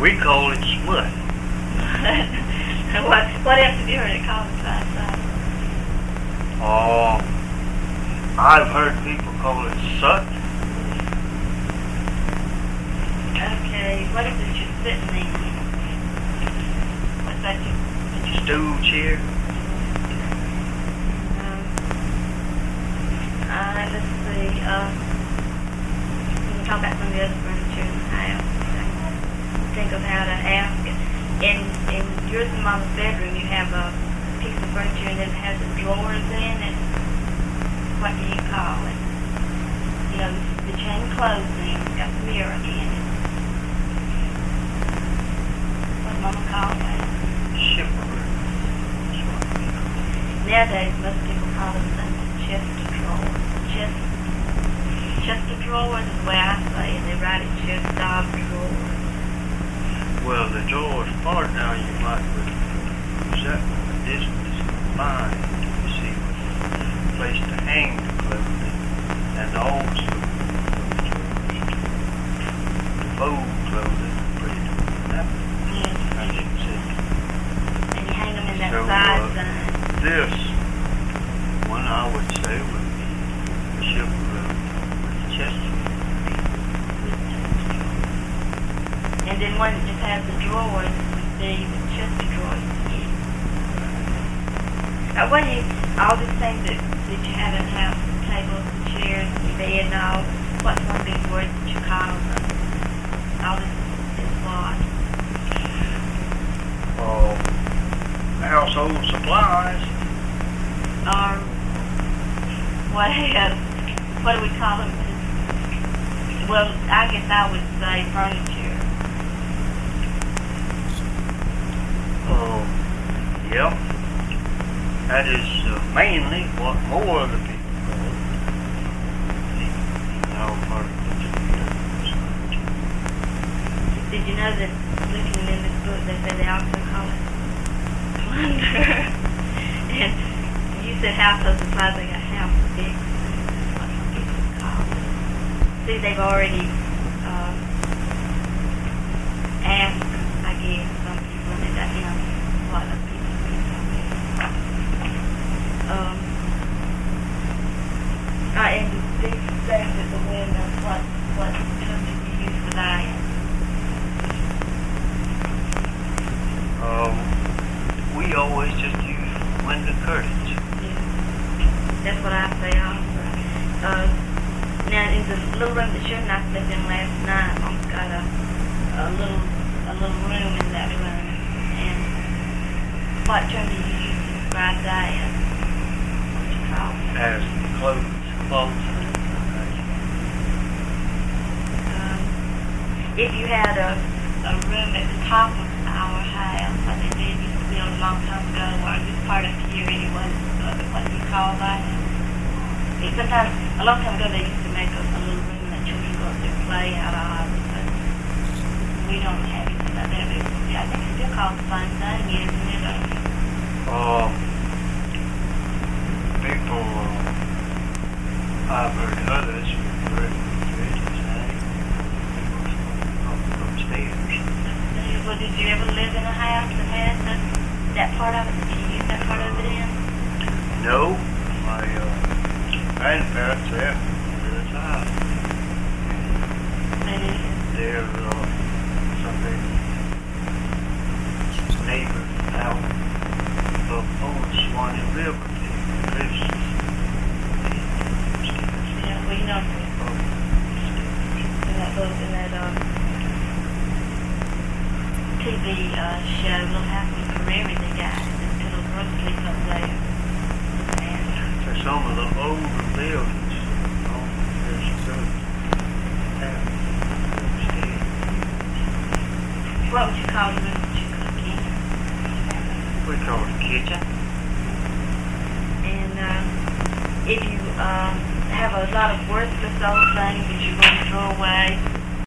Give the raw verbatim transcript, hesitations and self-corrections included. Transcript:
We call it smut. what, what else have you heard it called besides that? Oh, I've heard people call it sut. Okay, what is it you're sitting in? What's that you... Stool chair. Um, uh, let's see, uh, we can talk about some of the other furniture in the house. Think of how to ask it. In, in yours and Mama's bedroom, you have a piece of furniture and it has drawers in it. What do you call it? You know, the chain closing, it's got the mirror in it. What does Mama call that? Shipper. Nowadays, most people call it a chest of drawers. Chest, chest of drawers is the way I say it. They write it chest of drawers. Well, the drawers part now, you might use that from a distance fine, you see, with a place to hang the clothing, and also to fold clothing and put it in that. Yes. As you can see. And you hang them in that So, side uh, sign. This one I would say would be the shipper room with the chest. And then one that just has the drawers would be the chest of drawers. Now, what do you, all these things that, that you have in the house, the tables, the chairs, the bed and all, what's one big word that you call them? All this is what? Oh, household supplies. Or what else? What do we call them? Well, I guess I would say furniture. Oh, yeah. That is uh, mainly what more of the people call it. Now part of the furniture. Did you know that looking in this book, they say they also call it plunder? And you said household supplies, they got house fix. That's what some people call it. See, they've already um, asked, I guess, some people, and they got, you know, a lot of people. Um, uh, and these things at the window, what, what term did you use for that? Um, we always just use window curtains. Yeah. That's what I say also. Uh, now, in the little room that you and I slept in last night, Mom's got a, a little a little room in that room. And what term do you use to describe that? What do you call it? As clothes, clothes. Um, if you had a, a room at the top of our house, like they did used to build a long time ago, or this part up here anyway, uh, what do you call that? See, sometimes, a long time ago, they used to make a, a little room that children go up there and play out of, but we don't have anything like that. But yeah, I think it's still called the same thing, isn't it? Um, people, uh, I've heard others refer to it as saying, upstairs. Well, did you ever live in a house that had the, that part of it? Did you use that part of it in? No, my uh, grandparents there at the time. Maybe. They're uh, something neighbors out of Old Swanee River. They lives Yeah, well, you know, in that book, in that um, T V uh, show, Little House on the Prairie, they got this little girl sleep up there. And for some of the older buildings. Oh, there's some down upstairs. what would you call the room that you cook in? We call it a kitchen. And uh, if you um, have a lot of worthless old things that you want to throw away,